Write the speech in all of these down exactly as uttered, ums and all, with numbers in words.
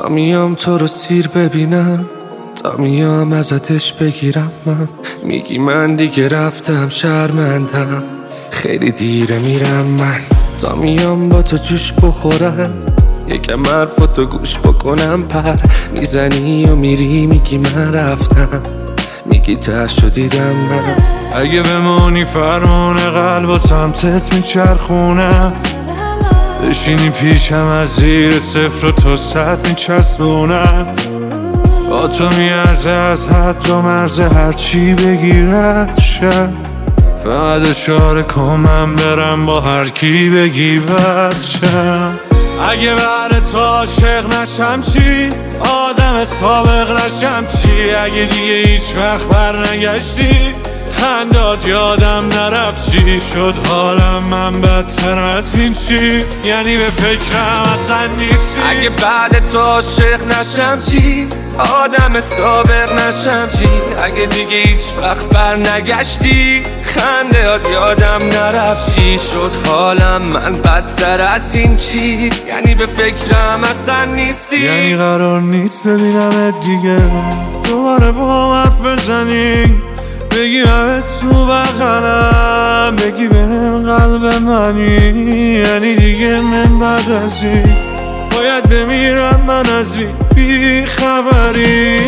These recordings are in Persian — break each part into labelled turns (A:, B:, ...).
A: تا میام تو رو سیر ببینم، تا میام ازتش بگیرم. من میگی من دیگه رفتم شرمندم، خیلی دیره میرم من. تا میام با تو جوش بخورم، یکم حرفاتو گوش بکنم. پر میزنی و میری میگی من رفتم، میگی تهشو دیدم من.
B: اگه بمونی فرمون قلب و سمتت میچرخونم، بشینی پیشم از زیر صفر و تا صد میچسبونم. با تو میارزه از حد و مرز هرچی بگیرد شد، فقط اشاره کن من برم با هر کی بگی بد شم. اگه بعد تو عاشق نشم چی؟ آدم سابق نشم چی؟ اگه دیگه هیچ وقت بر نگشتی، خندات یادم نرفت چی شد حالم من بدتر از این چی؟ یعنی به فکرم اصلا نیستی.
A: اگه بعد تو عاشق نشم چی؟ آدم سابق نشم چی؟ اگه دیگه هیچ وقت بر نگشتی، خندهات یادم نرفت چی شد حالم من بدتر از این چی؟ یعنی به فکرم اصلا نیستی.
B: یعنی قرار نیست ببینمت دیگه، دوباره با هم حرف بزنی، بگی همه تو بغلم، بگی بهم قلب منی. یعنی دیگه من بعد از این باید بمیرم من از این بی خبری.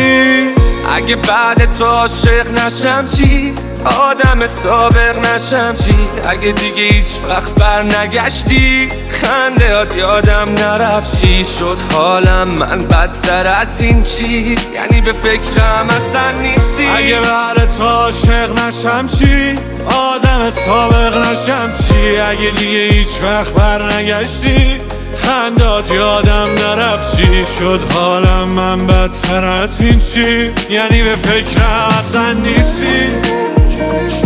A: اگه بعد تو عاشق نشم چی؟ آدم سابق نشم چی؟ اگه دیگه هیچ وقت بر نگشتی، خندهات یادم نرفت چی شد حالم من بدتر از این چی؟ یعنی به فکرم اصلا نیستی.
B: اگه بعد تو عاشق نشم چی؟ آدم سابق نشم چی؟ اگه دیگه هیچ وقت بر نگشتی، خندات یادم نرفت چی شد حالم من بدتر از این چی؟ یعنی به فکرم اصلا نیستی.